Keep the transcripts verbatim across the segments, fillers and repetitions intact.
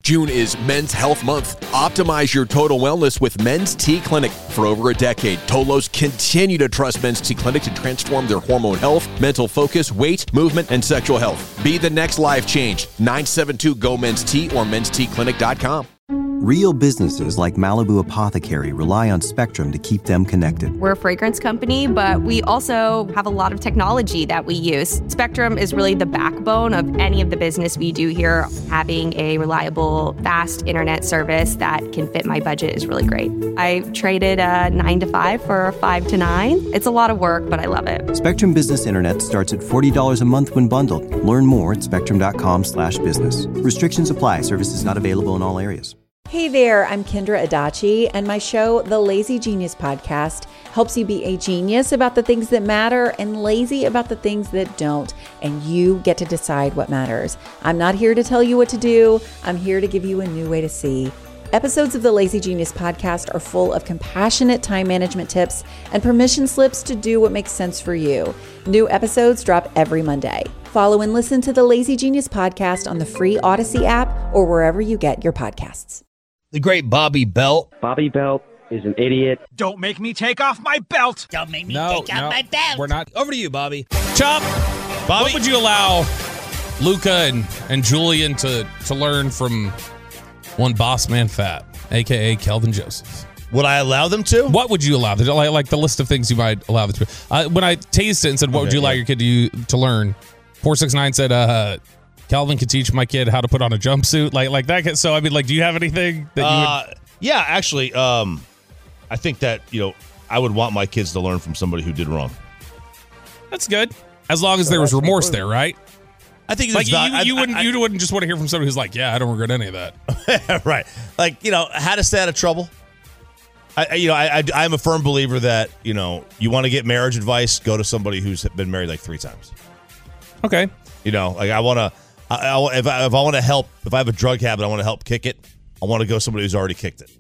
June is Men's Health Month. Optimize your total wellness with Men's T Clinic. For over a decade, Tolos continue to trust Men's T Clinic to transform their hormone health, mental focus, weight, movement, and sexual health. Be the next life change. nine seven two, G O, Men's T or mens t clinic dot com. Real businesses like Malibu Apothecary rely on Spectrum to keep them connected. We're a fragrance company, but we also have a lot of technology that we use. Spectrum is really the backbone of any of the business we do here. Having a reliable, fast internet service that can fit my budget is really great. I traded a nine to five for a five to nine. It's a lot of work, but I love it. Spectrum Business Internet starts at forty dollars a month when bundled. Learn more at spectrum.com slash business. Restrictions apply. Services not available in all areas. Hey there, I'm Kendra Adachi, and my show, The Lazy Genius Podcast, helps you be a genius about the things that matter and lazy about the things that don't, and you get to decide what matters. I'm not here to tell you what to do. I'm here to give you a new way to see. Episodes of the Lazy Genius Podcast are full of compassionate time management tips and permission slips to do what makes sense for you. New episodes drop every Monday. Follow and listen to the Lazy Genius Podcast on the free Odyssey app or wherever you get your podcasts. The great Bobby Belt. Bobby Belt is an idiot. Don't make me take off my belt. Don't make me No, take off no, my belt. We're not. Over to you, Bobby. Chop, Bobby. what would you allow Luca and, and Julian to, to learn from one boss man fat, a k a. Kelvin Joseph? Would I allow them to? What would you allow? Like, like the list of things you might allow them to. Uh, when I tasted it and said, what Okay, would you allow yeah. your kid to, to learn? four six nine said, uh, Kelvin could teach my kid how to put on a jumpsuit. Like like that. So, I mean, like, do you have anything that you Uh, would... yeah, actually, um, I think that, you know, I would want my kids to learn from somebody who did wrong. That's good. As long as there was remorse there, right? I think Like, there's you, val- I- you, wouldn't, I- you wouldn't just want to hear from somebody who's like, yeah, I don't regret any of that. right. Like, you know, how to stay out of trouble. I, I- you know, I, I, I'm a firm believer that, you know, you want to get marriage advice, go to somebody who's been married like three times. Okay. You know, like I want to, I, I, if I, if I want to help, if I have a drug habit, I want to help kick it. I want to go somebody who's already kicked it.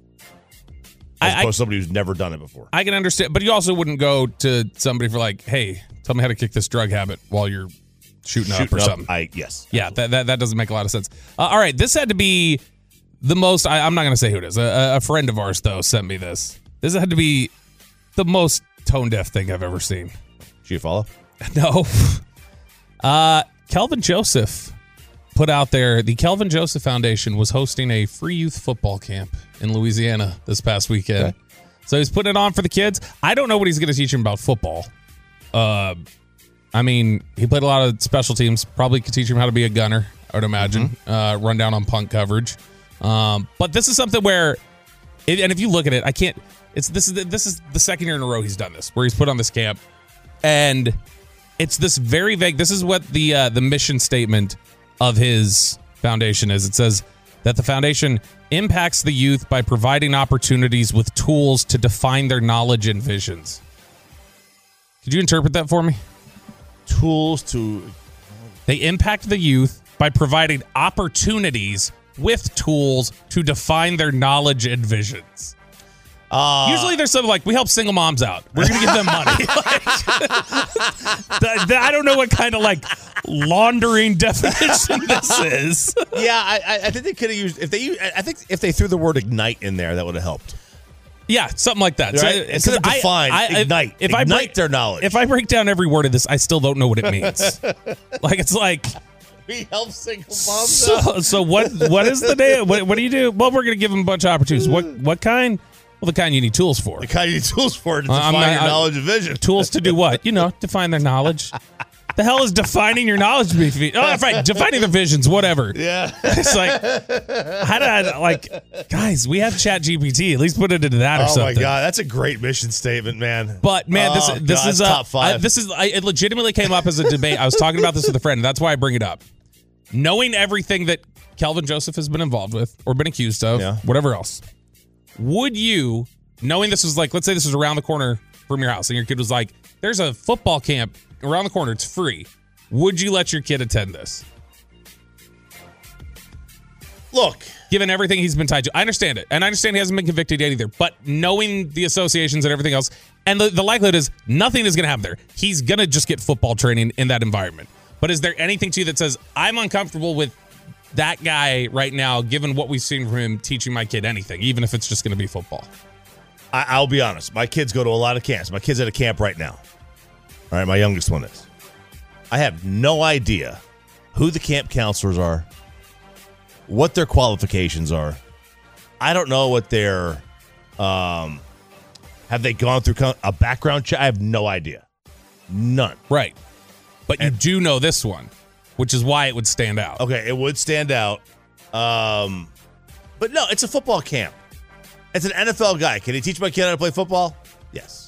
As I- opposed to somebody who's never done it before. I can understand, but you also wouldn't go to somebody for like, hey, tell me how to kick this drug habit while you're shooting, up Shooting or up, something. I yes. Yeah, that, that that doesn't make a lot of sense. Uh, all right, this had to be the most, I, I'm not going to say who it is. A, a friend of ours, though, sent me this. This had to be the most tone-deaf thing I've ever seen. Did you follow? No. Uh, Kelvin Joseph put out there, the Kelvin Joseph Foundation was hosting a free youth football camp in Louisiana this past weekend. Okay. So he's putting it on for the kids. I don't know what he's going to teach them about football. Uh, I mean, he played a lot of special teams. Probably could teach him how to be a gunner, I would imagine. Mm-hmm. Uh, run down on punt coverage. Um, but this is something where, it, and if you look at it, I can't. It's this is the, this is the second year in a row he's done this, where he's put on this camp, and it's this very vague. This is what the uh, the mission statement of his foundation is. It says that the foundation impacts the youth by providing opportunities with tools to define their knowledge and visions. Could you interpret that for me? Tools to... They impact the youth by providing opportunities with tools to define their knowledge and visions. Uh, Usually there's something like, we help single moms out. We're going to give them money. Like, th- th- I don't know what kind of like laundering definition this is. Yeah, I, I think they could have used, if they used, I think if they threw the word ignite in there, that would have helped. Yeah, something like that. Right? So, Instead of define, I, I, ignite. If ignite I break, their knowledge. If I break down every word of this, I still don't know what it means. Like, it's like... We help single moms so, out. So what? What is the name? What, what do you do? Well, we're going to give them a bunch of opportunities. What What kind? Well, the kind you need tools for. The kind you need tools for to Uh, define I'm not- your I- knowledge and vision. Tools to do what? You know, define their knowledge. The hell is defining your knowledge? To be, oh, that's right. Defining their visions, whatever. Yeah. It's like, how did I, like, guys, we have Chat G P T. At least put it into that or Oh something. my God, that's a great mission statement, man. But man, this Oh, this God, is that's uh, top five. I, this is I, it legitimately came up as a debate. I was talking about this with a friend. And that's why I bring it up. Knowing everything that Kelvin Joseph has been involved with or been accused of, Yeah. whatever else, would you, knowing this was like, let's say this was around the corner from your house, and your kid was like, "There's a football camp around the corner. It's free." Would you let your kid attend this? Look, given everything he's been tied to, I understand it, and I understand he hasn't been convicted yet either. But knowing the associations and everything else, and the, the likelihood is nothing is going to happen there. He's going to just get football training in that environment. But is there anything to you that says I'm uncomfortable with that guy right now, given what we've seen from him teaching my kid anything, even if it's just going to be football. I, I'll be honest. My kids go to a lot of camps. My kid's at a camp right now. All right, my youngest one is. I have no idea who the camp counselors are, what their qualifications are. I don't know what their, um, have they gone through a background check? I have no idea. None. Right. But And- you do know this one, which is why it would stand out. Okay, it would stand out. Um, but no, it's a football camp. It's an N F L guy. Can he teach my kid how to play football? Yes.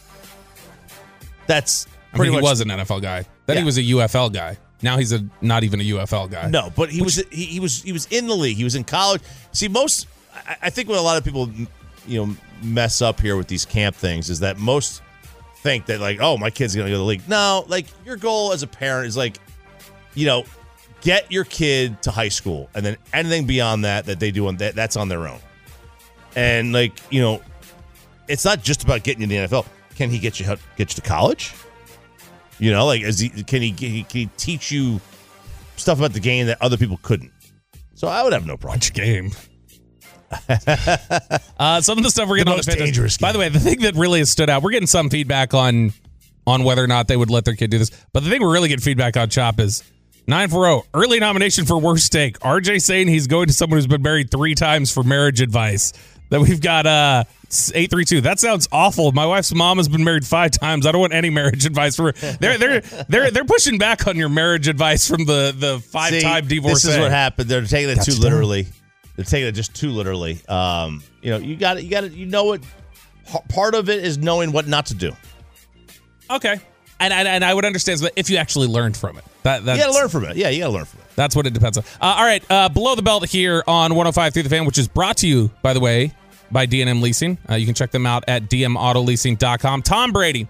That's I pretty mean, he much. was an N F L guy. Then Yeah. he was a U F L guy. Now he's a not even a U F L guy. No, but he was he, he was he was in the league. He was in college. See, most I, I think what a lot of people you know mess up here with these camp things is that most think that like, oh, my kid's gonna go to the league. No, like your goal as a parent is like, you know, get your kid to high school, and then anything beyond that that they do on that that's on their own. And like you know, it's not just about getting you to the N F L. Can he get you get you to college? You know, like is he can he can he, can he teach you stuff about the game that other people couldn't? So I would have no problem. Which game? uh, some of the stuff we're getting The on most the fitness. dangerous game. By the way, the thing that really has stood out, we're getting some feedback on on whether or not they would let their kid do this. But the thing we're really getting feedback on, Chop, is nine four zero early nomination for worst take. R J saying he's going to someone who's been married three times for marriage advice. Then we've got uh eight three two. That sounds awful. My wife's mom has been married five times. I don't want any marriage advice for her. They're they're they're they're pushing back on your marriage advice from the the five time divorce. This is what happened. They're taking it Got too you down. literally. They're taking it just too literally. Um, you know, you got it. You got it. You know what? Part of it is knowing what not to do. Okay. And, and and I would understand that if you actually learned from it. That that's, You got to learn from it. Yeah, you got to learn from it. That's what it depends on. Uh, all right. Uh, below the belt here on one oh five through the Fan, which is brought to you, by the way, by D and M Leasing. Uh, you can check them out at d m auto leasing dot com. Tom Brady,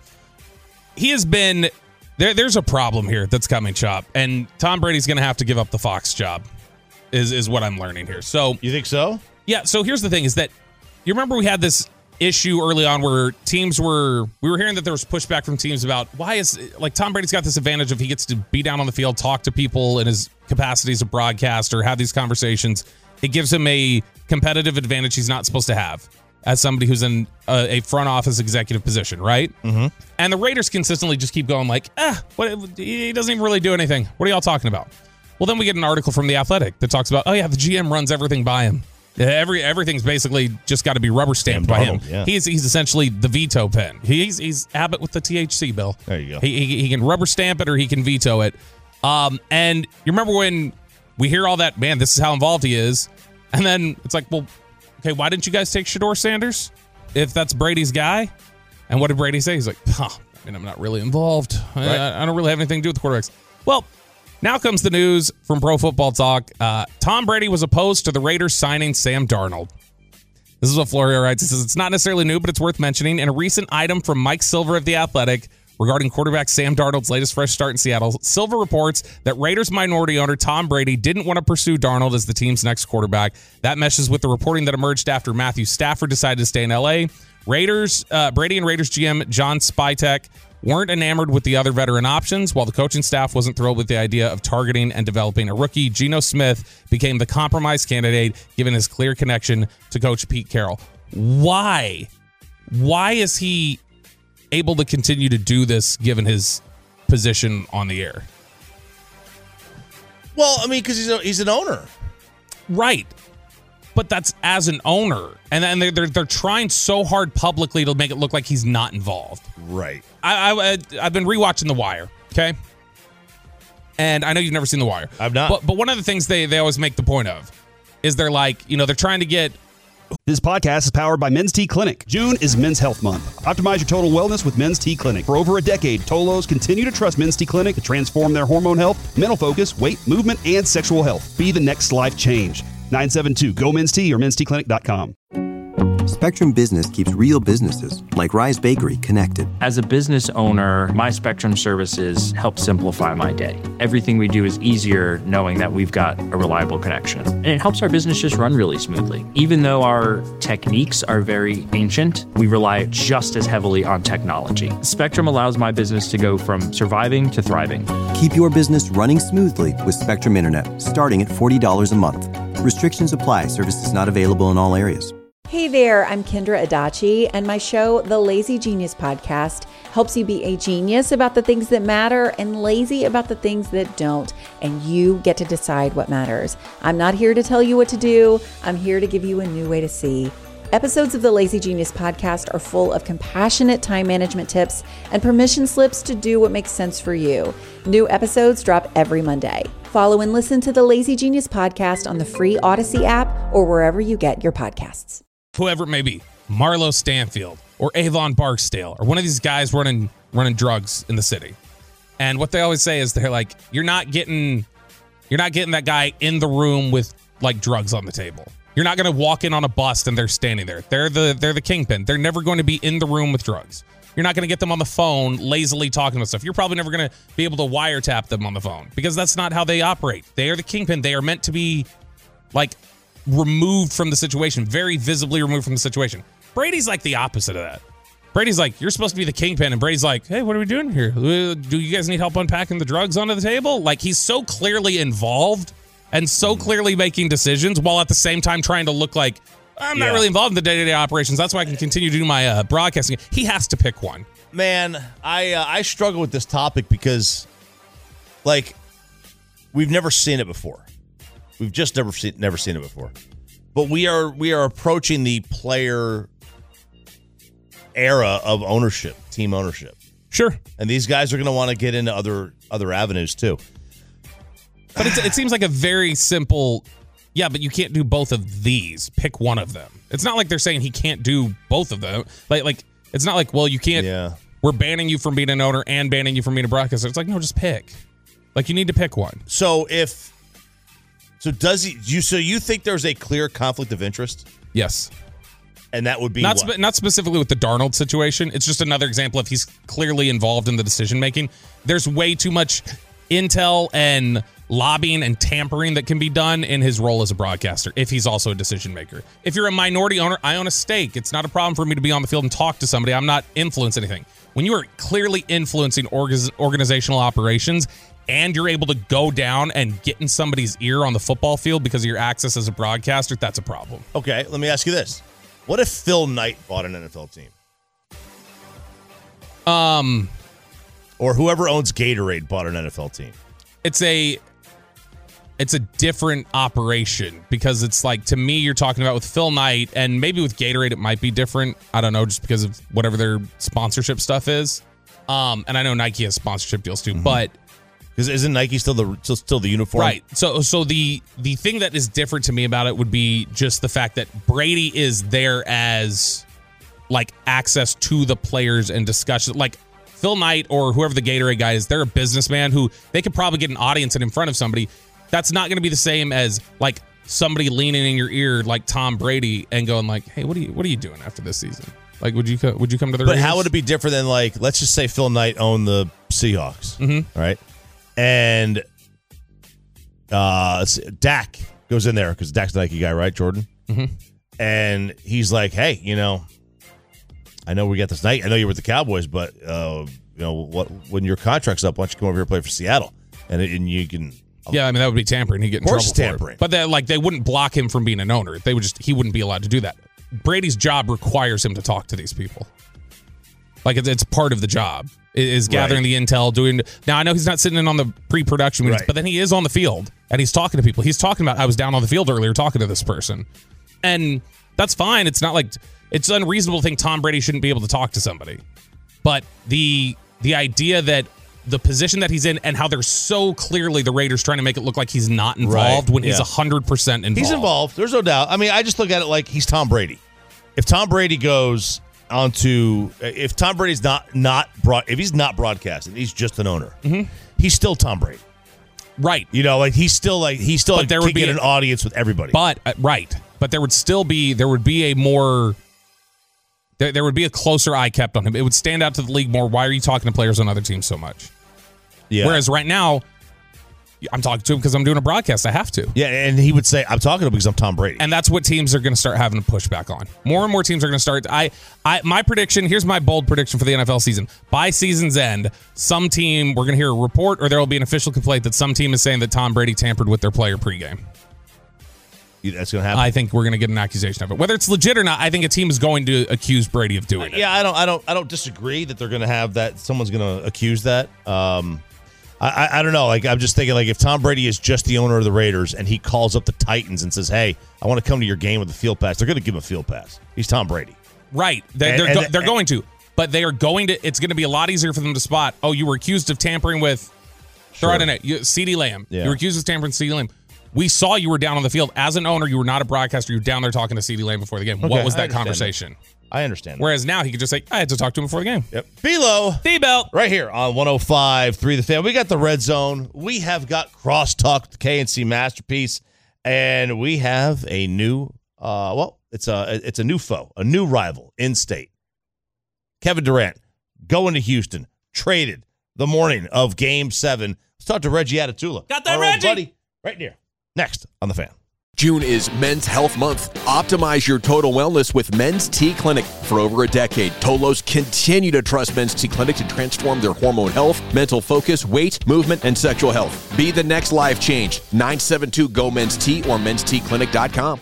he has been there. There's a problem here that's coming, Chop, and Tom Brady's going to have to give up the Fox job. Is is what I'm learning here. So You think so? yeah. So here's the thing: is that you remember we had this issue early on where teams were we were hearing that there was pushback from teams about why is like Tom Brady's got this advantage of he gets to be down on the field, talk to people in his capacity as a broadcaster, have these conversations. It gives him a competitive advantage he's not supposed to have as somebody who's in a, a front office executive position, right? Mm-hmm. And the Raiders consistently just keep going like, ah, what, he doesn't even really do anything. What are y'all talking about? Well, then we get an article from The Athletic that talks about, oh yeah, the G M runs everything by him. Every everything's basically just got to be rubber stamped by him. Donald, yeah. He's he's essentially the veto pen. He's he's Abbott with the T H C bill. There you go. He, he he can rubber stamp it or he can veto it. Um, and you remember when we hear all that, man, this is how involved he is, and then it's like, well, okay, why didn't you guys take Shedeur Sanders if that's Brady's guy? And what did Brady say? He's like, huh, I mean, I'm not really involved. Right. I, I don't really have anything to do with the quarterbacks. Well, now comes the news from Pro Football Talk. Uh, Tom Brady was opposed to the Raiders signing Sam Darnold. This is what Florio writes. He says, it's not necessarily new, but it's worth mentioning. In a recent item from Mike Silver of The Athletic regarding quarterback Sam Darnold's latest fresh start in Seattle, Silver reports that Raiders minority owner Tom Brady didn't want to pursue Darnold as the team's next quarterback. That meshes with the reporting that emerged after Matthew Stafford decided to stay in L A. Raiders, uh, Brady and Raiders G M John Spytek weren't enamored with the other veteran options, while the coaching staff wasn't thrilled with the idea of targeting and developing a rookie. Geno Smith became the compromise candidate, given his clear connection to Coach Pete Carroll. Why? Why is he able to continue to do this, given his position on the air? Well, I mean, because he's a, he's an owner. Right. But that's as an owner. And then they're, they're, they're trying so hard publicly to make it look like he's not involved. Right. I, I, I've been rewatching The Wire, okay? And I know you've never seen The Wire. I've not. But, but one of the things they, they always make the point of is they're like, you know, they're trying to get... This podcast is powered by Men's T Clinic. June is Men's Health Month. Optimize your total wellness with Men's T Clinic. For over a decade, Tolos continue to trust Men's T Clinic to transform their hormone health, mental focus, weight, movement, and sexual health. Be the next life change. nine seven two, G O, Men's T or men's t clinic dot com. Spectrum Business keeps real businesses, like Rise Bakery, connected. As a business owner, my Spectrum services help simplify my day. Everything we do is easier knowing that we've got a reliable connection. And it helps our business just run really smoothly. Even though our techniques are very ancient, we rely just as heavily on technology. Spectrum allows my business to go from surviving to thriving. Keep your business running smoothly with Spectrum Internet, starting at forty dollars a month. Restrictions apply. Services not available in all areas. Hey there, I'm Kendra Adachi, and my show, The Lazy Genius Podcast, helps you be a genius about the things that matter and lazy about the things that don't, and you get to decide what matters. I'm not here to tell you what to do. I'm here to give you a new way to see. Episodes of the Lazy Genius Podcast are full of compassionate time management tips and permission slips to do what makes sense for you. New episodes drop every Monday. Follow and listen to the Lazy Genius Podcast on the free Odyssey app or wherever you get your podcasts. Whoever it may be, Marlo Stanfield or Avon Barksdale or one of these guys running running drugs in the city. And what they always say is they're like, you're not getting you're not getting that guy in the room with like drugs on the table. You're not going to walk in on a bust and they're standing there. They're the they're the kingpin. They're never going to be in the room with drugs. You're not going to get them on the phone lazily talking about stuff. You're probably never going to be able to wiretap them on the phone because that's not how they operate. They are the kingpin. They are meant to be like removed from the situation, very visibly removed from the situation. Brady's like the opposite of that. Brady's like, you're supposed to be the kingpin, and Brady's like, hey, what are we doing here? Do you guys need help unpacking the drugs onto the table? Like, he's so clearly involved and so clearly making decisions while at the same time trying to look like, I'm not Yeah. really involved in the day-to-day operations. That's why I can continue to do my uh, broadcasting. He has to pick one. Man, I uh, I struggle with this topic because, like, we've never seen it before. We've just never seen never seen it before. But we are we are approaching the player era of ownership, team ownership. Sure. And these guys are going to want to get into other other avenues too. But it's, it seems like a very simple, yeah, but you can't do both of these. Pick one of them. It's not like they're saying he can't do both of them. Like, like it's not like, well, you can't, Yeah. we're banning you from being an owner and banning you from being a broadcaster. It's like, no, just pick. Like, you need to pick one. So if so does he you so you think there's a clear conflict of interest? Yes. And that would be Not what? spe- not specifically with the Darnold situation. It's just another example of he's clearly involved in the decision making. There's way too much intel and lobbying and tampering that can be done in his role as a broadcaster if he's also a decision maker. If you're a minority owner, I own a stake. It's not a problem for me to be on the field and talk to somebody. I'm not influencing anything. When you are clearly influencing org- organizational operations and you're able to go down and get in somebody's ear on the football field because of your access as a broadcaster, that's a problem. Okay, let me ask you this. What if Phil Knight bought an N F L team? Um, or whoever owns Gatorade bought an N F L team? It's a it's a different operation because it's like, to me, you're talking about with Phil Knight, and maybe with Gatorade it might be different. I don't know, just because of whatever their sponsorship stuff is. Um, and I know Nike has sponsorship deals too, mm-hmm. but because isn't Nike still the still, still the uniform? Right. So so the the thing that is different to me about it would be just the fact that Brady is there as like access to the players and discussion. Like Phil Knight or whoever the Gatorade guy is, they're a businessman who they could probably get an audience and in front of somebody. That's not going to be the same as like somebody leaning in your ear like Tom Brady and going like, "Hey, what are you what are you doing after this season? Like, would you co- would you come to the?" But Raiders? how would it be different than like, let's just say Phil Knight owned the Seahawks, mm-hmm. right? And uh, Dak goes in there because Dak's the Nike guy, right, Jordan? Mm-hmm. And he's like, "Hey, you know, I know we got this night. I know you're with the Cowboys, but uh, you know what? When your contract's up, why don't you come over here and play for Seattle? And and you can." Yeah, I mean that would be tampering. He'd get in Of course trouble it's for tampering. it. But they, like they wouldn't block him from being an owner. They would just he wouldn't be allowed to do that. Brady's job requires him to talk to these people. Like it's, it's part of the job is gathering Right. the intel. Doing now, I know he's not sitting in on the pre-production meetings, Right. but then he is on the field and he's talking to people. He's talking about I was down on the field earlier talking to this person, and that's fine. It's not like it's unreasonable to think Tom Brady shouldn't be able to talk to somebody, but the the idea that the position that he's in and how they're so clearly the Raiders trying to make it look like he's not involved Right. when he's Yeah. one hundred percent involved. He's involved. There's no doubt. I mean, I just look at it like he's Tom Brady. If Tom Brady goes onto, if Tom Brady's not not broad, if he's not broadcasting, he's just an owner. Mm-hmm. He's still Tom Brady, right? You know, like he's still like he's still But like, there can would be get a- an audience with everybody. But uh, right, but there would still be there would be a more There, there would be a closer eye kept on him. It would stand out to the league more. Why are you talking to players on other teams so much? Yeah. Whereas right now, I'm talking to him because I'm doing a broadcast. I have to. Yeah, and he would say, I'm talking to him because I'm Tom Brady. And that's what teams are going to start having to push back on. More and more teams are going to start. I, I, my prediction, here's my bold prediction for the N F L season. By season's end, some team, we're going to hear a report or there will be an official complaint that some team is saying that Tom Brady tampered with their player pregame. That's going to happen. I think we're going to get an accusation of it. Whether it's legit or not, I think a team is going to accuse Brady of doing it. Yeah, I don't I don't I don't disagree that they're going to have that. Someone's going to accuse that. Um I, I, I don't know. Like I'm just thinking, like if Tom Brady is just the owner of the Raiders and he calls up the Titans and says, "Hey, I want to come to your game with a field pass," they're going to give him a field pass. He's Tom Brady, right? They, and, they're and, go, they're and, going to, but they are going to. It's going to be a lot easier for them to spot. Oh, you were accused of tampering with. Throw Sure. out in it. CeeDee Lamb. Yeah. You were accused of tampering with CeeDee Lamb. We saw you were down on the field as an owner. You were not a broadcaster. You were down there talking to CeeDee Lamb before the game. Okay, what was I that conversation? That. I understand. That. Whereas now he could just say, "I had to talk to him before the game." Yep. Below D-Belt right here on one oh five point three The Fan. We got the Red Zone. We have got Crosstalk, the K N C Masterpiece, and we have a new. Uh, well, it's a it's a new foe, a new rival in state. Kevin Durant going to Houston, traded the morning of Game Seven. Let's talk to Reggie Atatula. Got that, our Reggie? old buddy, right here. Next on The Fan. June is Men's Health Month. Optimize your total wellness with Men's T Clinic. For over a decade, Tolos continue to trust Men's T Clinic to transform their hormone health, mental focus, weight, movement, and sexual health. Be the next life change. nine seven two G O Men's T or men's t clinic dot com.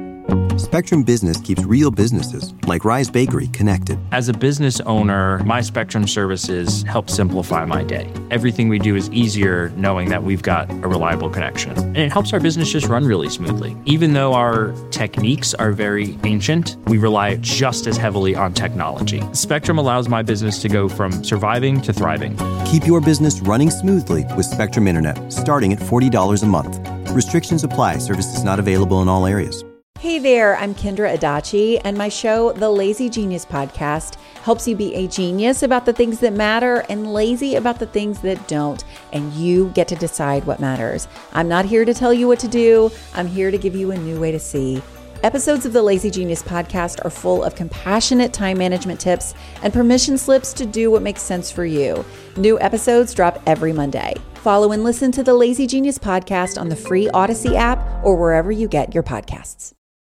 Spectrum Business keeps real businesses, like Rise Bakery, connected. As a business owner, my Spectrum services help simplify my day. Everything we do is easier knowing that we've got a reliable connection. And it helps our business just run really smoothly. Even though our techniques are very ancient, we rely just as heavily on technology. Spectrum allows my business to go from surviving to thriving. Keep your business running smoothly with Spectrum Internet, starting at forty dollars a month. Restrictions apply. Services not available in all areas. Hey there, I'm Kendra Adachi, and my show, The Lazy Genius Podcast, helps you be a genius about the things that matter and lazy about the things that don't, and you get to decide what matters. I'm not here to tell you what to do. I'm here to give you a new way to see. Episodes of the Lazy Genius Podcast are full of compassionate time management tips and permission slips to do what makes sense for you. New episodes drop every Monday. Follow and listen to the Lazy Genius Podcast on the free Odyssey app or wherever you get your podcasts.